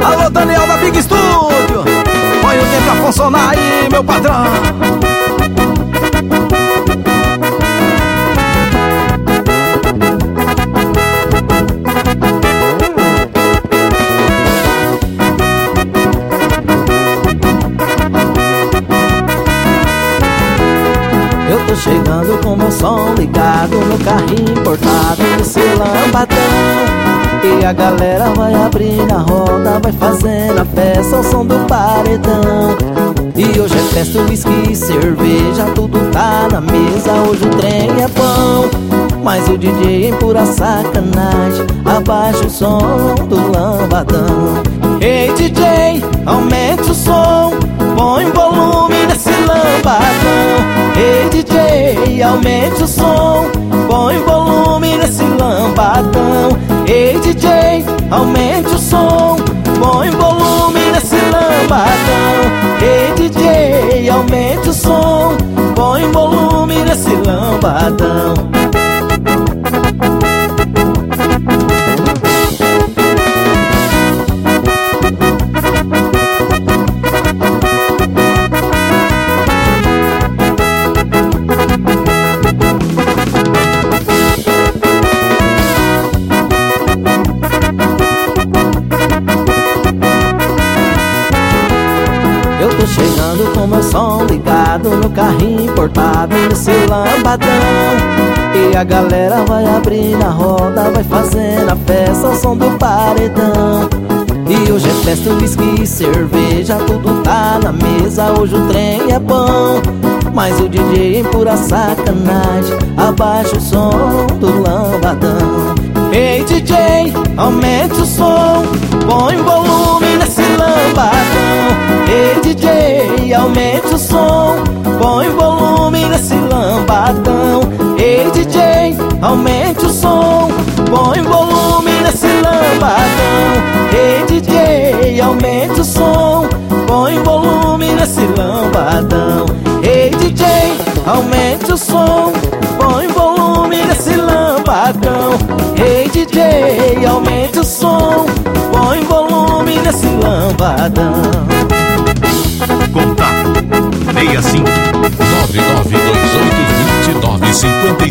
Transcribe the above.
Alô, Daniel da Big Studio, põe o tempo pra funcionar aí, meu patrão. Eu tô chegando com meu som ligado no carrinho importado nesse lambadão. E a galera vai abrir na roda, vai fazendo a festa ao som do paredão. E hoje é festa, uísque e cerveja, tudo tá na mesa, hoje o trem é bom. Mas o DJ em pura sacanagem abaixa o som do lambadão. Ei DJ, aumente o som, põe volume nesse lambadão. Ei DJ, aumente o som, põe volume nesse lambadão. Ei DJ, aumente o som, põe volume nesse lambadão. Ei DJ, aumente o som, põe volume nesse lambadão. Eu tô chegando com meu som ligado no carrinho importado nesse lambadão. E a galera vai abrir na roda, vai fazendo a festa ao som do paredão. E hoje é festa, uísque e cerveja, tudo tá na mesa, hoje o trem é bom. Mas o DJ em pura sacanagem abaixa o som do lambadão. Ei DJ, aumente o som, põe volume nesse lambadão. Ei DJ, aumente o som, põe volume nesse lambadão. Ei DJ, aumente o som, põe volume nesse lambadão. Ei DJ, aumente o som, põe volume nesse lambadão. Ei DJ, aumente o som, põe volume nesse lambadão. Ei DJ, aumente o som, põe volume nesse lambadão. Contato 65 9928 2951.